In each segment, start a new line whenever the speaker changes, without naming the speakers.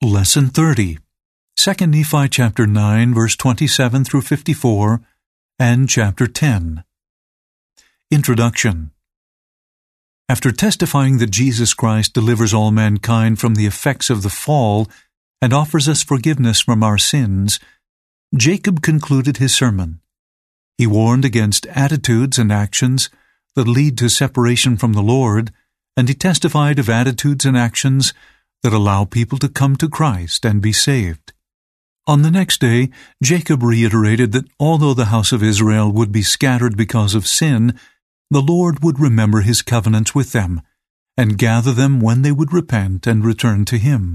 Lesson 30, 2 Nephi chapter 9, verse 27 through 54, and chapter 10. Introduction. After testifying that Jesus Christ delivers all mankind from the effects of the fall and offers us forgiveness from our sins, Jacob concluded his sermon. He warned against attitudes and actions that lead to separation from the Lord, and he testified of attitudes and actions that allow people to come to Christ and be saved. On the next day, Jacob reiterated that although the house of Israel would be scattered because of sin, the Lord would remember his covenants with them and gather them when they would repent and return to him.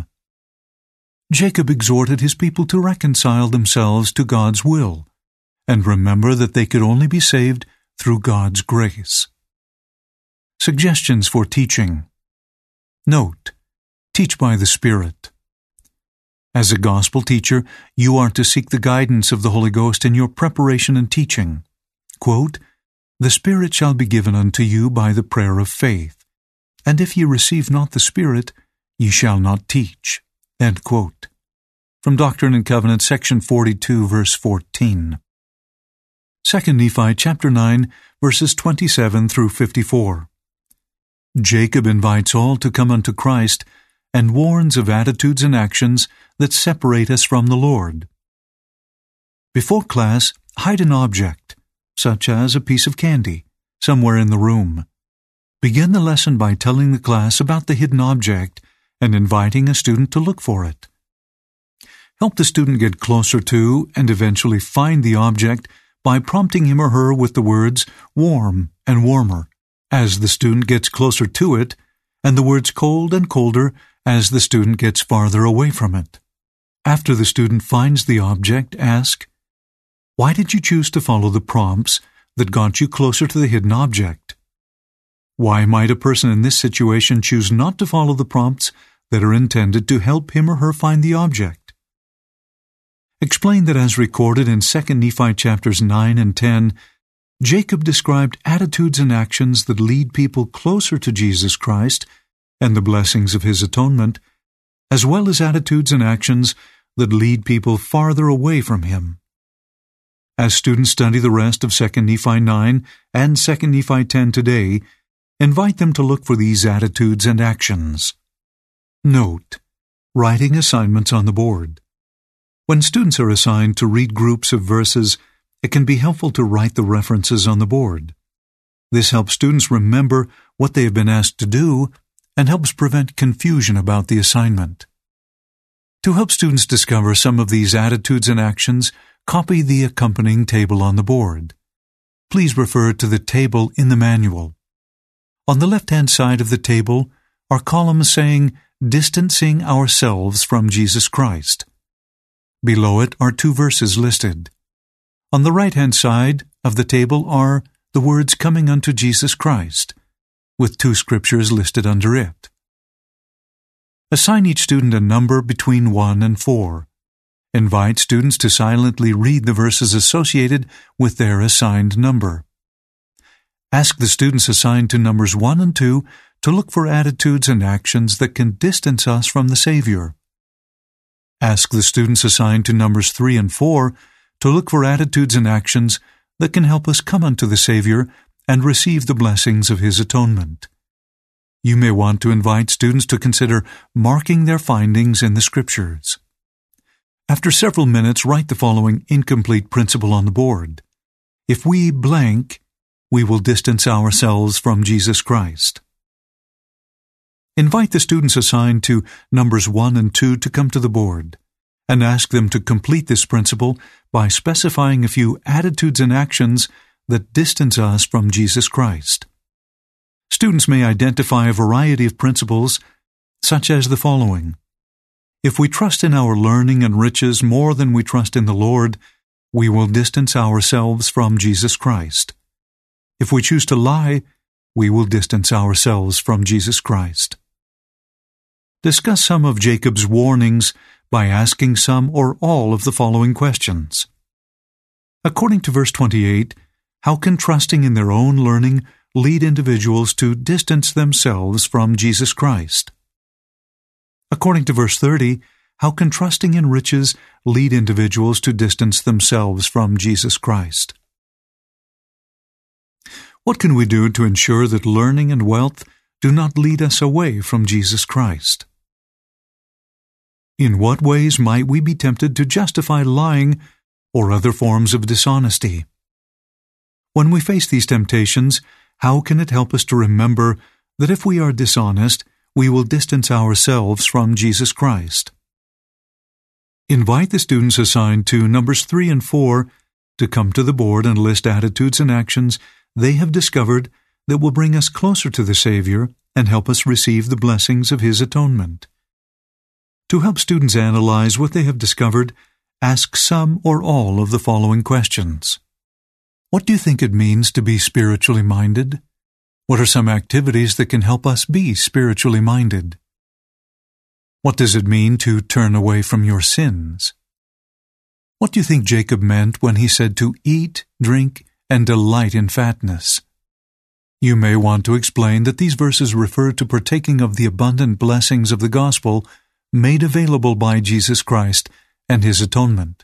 Jacob exhorted his people to reconcile themselves to God's will and remember that they could only be saved through God's grace. Suggestions for teaching. Note: teach by the Spirit. As a gospel teacher, you are to seek the guidance of the Holy Ghost in your preparation and teaching. Quote, "The Spirit shall be given unto you by the prayer of faith, and if ye receive not the Spirit, ye shall not teach." End quote. From Doctrine and Covenants, section 42, verse 14. 2 Nephi chapter 9, verses 27 through 54. Jacob invites all to come unto Christ and warns of attitudes and actions that separate us from the Lord. Before class, hide an object, such as a piece of candy, somewhere in the room. Begin the lesson by telling the class about the hidden object and inviting a student to look for it. Help the student get closer to and eventually find the object by prompting him or her with the words warm and warmer as the student gets closer to it, and the words cold and colder as the student gets farther away from it. After the student finds the object, ask, "Why did you choose to follow the prompts that got you closer to the hidden object? Why might a person in this situation choose not to follow the prompts that are intended to help him or her find the object?" Explain that as recorded in 2 Nephi chapters 9 and 10, Jacob described attitudes and actions that lead people closer to Jesus Christ and the blessings of his atonement, as well as attitudes and actions that lead people farther away from him. As students study the rest of 2 Nephi 9 and 2 Nephi 10 today, invite them to look for these attitudes and actions. Note: writing assignments on the board. When students are assigned to read groups of verses, it can be helpful to write the references on the board. This helps students remember what they have been asked to do and helps prevent confusion about the assignment. To help students discover some of these attitudes and actions, copy the accompanying table on the board. Please refer to the table in the manual. On the left-hand side of the table are columns saying, "Distancing ourselves from Jesus Christ." Below it are 2 verses listed. On the right-hand side of the table are the words "coming unto Jesus Christ," with 2 scriptures listed under it. Assign each student a number between 1 and 4. Invite students to silently read the verses associated with their assigned number. Ask the students assigned to numbers 1 and 2 to look for attitudes and actions that can distance us from the Savior. Ask the students assigned to numbers 3 and 4 to look for attitudes and actions that can help us come unto the Savior and receive the blessings of his atonement. You may want to invite students to consider marking their findings in the Scriptures. After several minutes, write the following incomplete principle on the board. If we blank, we will distance ourselves from Jesus Christ. Invite the students assigned to numbers 1 and 2 to come to the board, and ask them to complete this principle by specifying a few attitudes and actions that distance us from Jesus Christ. Students may identify a variety of principles, such as the following. If we trust in our learning and riches more than we trust in the Lord, we will distance ourselves from Jesus Christ. If we choose to lie, we will distance ourselves from Jesus Christ. Discuss some of Jacob's warnings by asking some or all of the following questions. According to verse 28, how can trusting in their own learning lead individuals to distance themselves from Jesus Christ? According to verse 30, how can trusting in riches lead individuals to distance themselves from Jesus Christ? What can we do to ensure that learning and wealth do not lead us away from Jesus Christ? In what ways might we be tempted to justify lying or other forms of dishonesty? When we face these temptations, how can it help us to remember that if we are dishonest, we will distance ourselves from Jesus Christ? Invite the students assigned to Numbers 3 and 4 to come to the board and list attitudes and actions they have discovered that will bring us closer to the Savior and help us receive the blessings of His atonement. To help students analyze what they have discovered, ask some or all of the following questions. What do you think it means to be spiritually minded? What are some activities that can help us be spiritually minded? What does it mean to turn away from your sins? What do you think Jacob meant when he said to eat, drink, and delight in fatness? You may want to explain that these verses refer to partaking of the abundant blessings of the gospel made available by Jesus Christ and His atonement.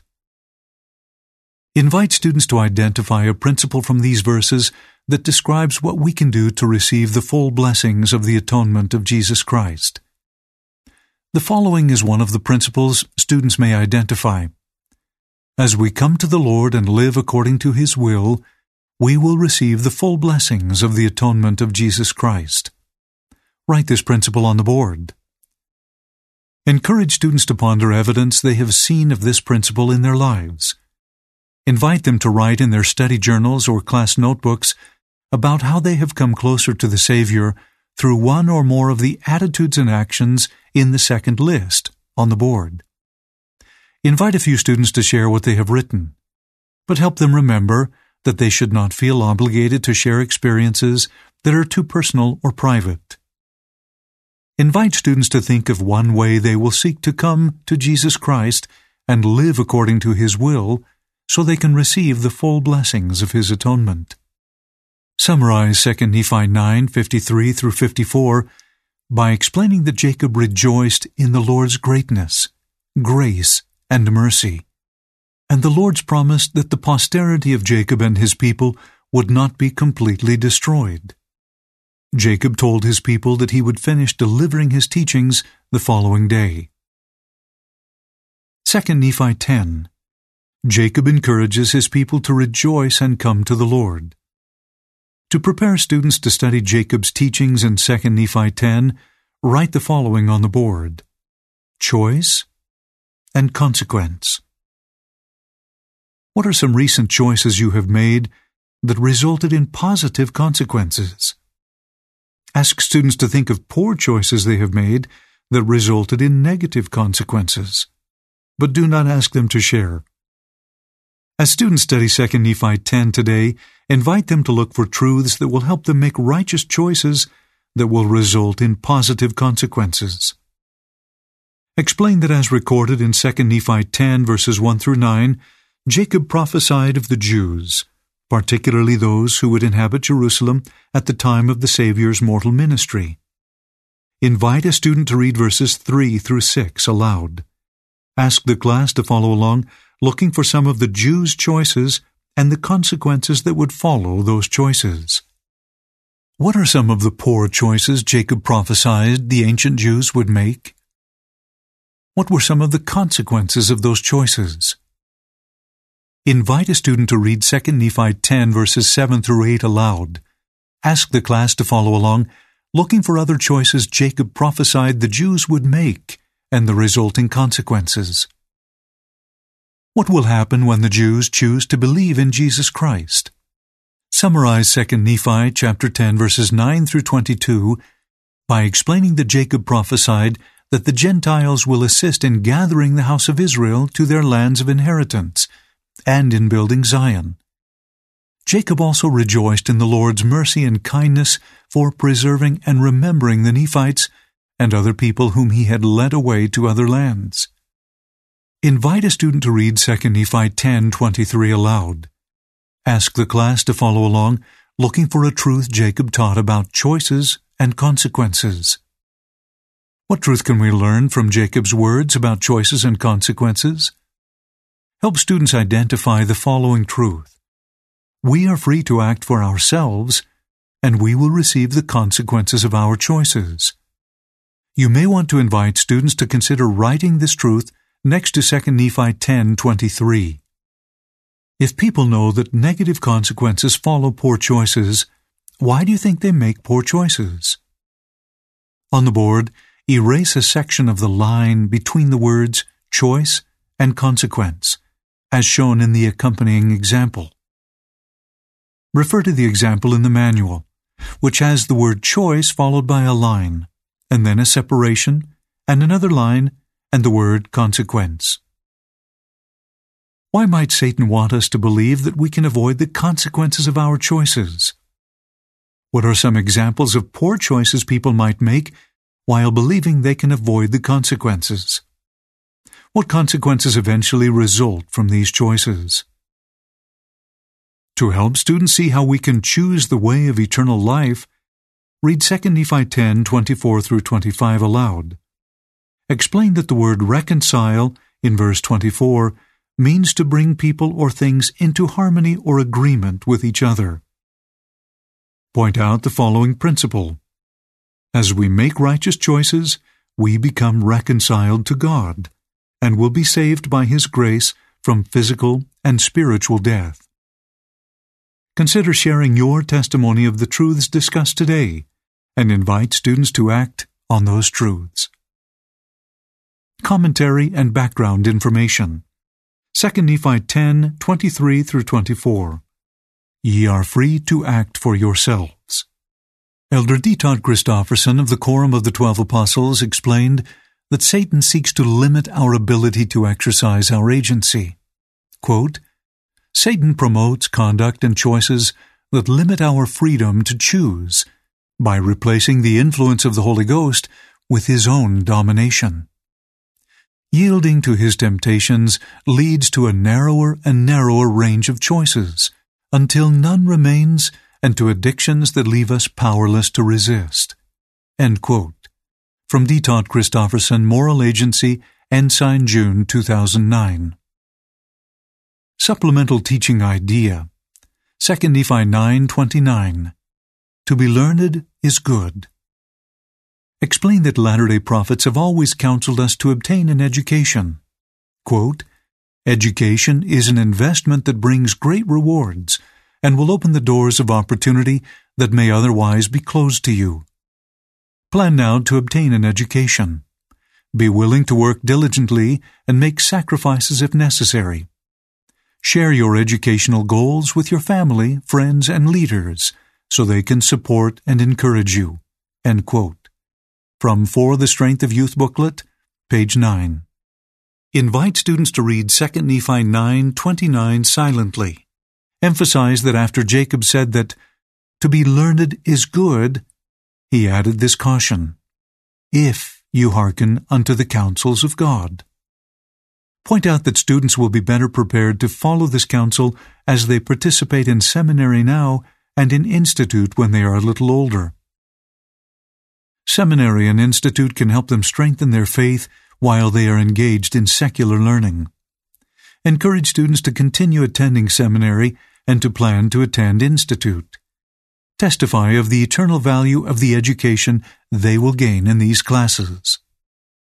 Invite students to identify a principle from these verses that describes what we can do to receive the full blessings of the atonement of Jesus Christ. The following is one of the principles students may identify. As we come to the Lord and live according to His will, we will receive the full blessings of the atonement of Jesus Christ. Write this principle on the board. Encourage students to ponder evidence they have seen of this principle in their lives. Invite them to write in their study journals or class notebooks about how they have come closer to the Savior through one or more of the attitudes and actions in the second list on the board. Invite a few students to share what they have written, but help them remember that they should not feel obligated to share experiences that are too personal or private. Invite students to think of one way they will seek to come to Jesus Christ and live according to His will so they can receive the full blessings of His atonement. Summarize 2 Nephi 9:53 through 54 by explaining that Jacob rejoiced in the Lord's greatness, grace, and mercy, and the Lord's promise that the posterity of Jacob and his people would not be completely destroyed. Jacob told his people that he would finish delivering his teachings the following day. 2 Nephi 10. Jacob encourages his people to rejoice and come to the Lord. To prepare students to study Jacob's teachings in 2 Nephi 10, write the following on the board: choice and consequence. What are some recent choices you have made that resulted in positive consequences? Ask students to think of poor choices they have made that resulted in negative consequences, but do not ask them to share. As students study 2 Nephi 10 today, invite them to look for truths that will help them make righteous choices that will result in positive consequences. Explain that as recorded in 2 Nephi 10 verses 1 through 9, Jacob prophesied of the Jews, particularly those who would inhabit Jerusalem at the time of the Savior's mortal ministry. Invite a student to read verses 3 through 6 aloud. Ask the class to follow along, looking for some of the Jews' choices and the consequences that would follow those choices. What are some of the poor choices Jacob prophesied the ancient Jews would make? What were some of the consequences of those choices? Invite a student to read 2 Nephi 10 verses 7 through 8 aloud. Ask the class to follow along, looking for other choices Jacob prophesied the Jews would make and the resulting consequences. What will happen when the Jews choose to believe in Jesus Christ? Summarize 2 Nephi chapter 10 verses 9 through 22 by explaining that Jacob prophesied that the Gentiles will assist in gathering the house of Israel to their lands of inheritance and in building Zion. Jacob also rejoiced in the Lord's mercy and kindness for preserving and remembering the Nephites and other people whom he had led away to other lands. Invite a student to read 2 Nephi 10:23 aloud. Ask the class to follow along, looking for a truth Jacob taught about choices and consequences. What truth can we learn from Jacob's words about choices and consequences? Help students identify the following truth. We are free to act for ourselves, and we will receive the consequences of our choices. You may want to invite students to consider writing this truth next to 2 Nephi 10:23. If people know that negative consequences follow poor choices, why do you think they make poor choices? On the board, erase a section of the line between the words choice and consequence, as shown in the accompanying example. Refer to the example in the manual, which has the word choice followed by a line, and then a separation, and another line, and the word consequence. Why might Satan want us to believe that we can avoid the consequences of our choices? What are some examples of poor choices people might make while believing they can avoid the consequences? What consequences eventually result from these choices? To help students see how we can choose the way of eternal life, read 2 Nephi 10:24-25 aloud. Explain that the word reconcile in verse 24 means to bring people or things into harmony or agreement with each other. Point out the following principle. As we make righteous choices, we become reconciled to God and will be saved by His grace from physical and spiritual death. Consider sharing your testimony of the truths discussed today and invite students to act on those truths. Commentary and background information. 2 Nephi 10:23-24. Ye are free to act for yourselves. Elder D. Todd Christofferson of the Quorum of the 12 Apostles explained that Satan seeks to limit our ability to exercise our agency. Quote, Satan promotes conduct and choices that limit our freedom to choose by replacing the influence of the Holy Ghost with his own domination. Yielding to his temptations leads to a narrower and narrower range of choices, until none remains, and to addictions that leave us powerless to resist. End quote. From D. Todd Christofferson, Moral Agency, Ensign, June 2009. Supplemental Teaching Idea. 2 Nephi 9:29. To be learned is good. Explain that Latter-day Prophets have always counseled us to obtain an education. Quote, Education is an investment that brings great rewards and will open the doors of opportunity that may otherwise be closed to you. Plan now to obtain an education. Be willing to work diligently and make sacrifices if necessary. Share your educational goals with your family, friends, and leaders so they can support and encourage you. End quote. From For the Strength of Youth booklet, page 9. Invite students to read 2 Nephi 9:29 silently. Emphasize that after Jacob said that to be learned is good, he added this caution, if you hearken unto the counsels of God. Point out that students will be better prepared to follow this counsel as they participate in seminary now and in institute when they are a little older. Seminary and institute can help them strengthen their faith while they are engaged in secular learning. Encourage students to continue attending seminary and to plan to attend institute. Testify of the eternal value of the education they will gain in these classes.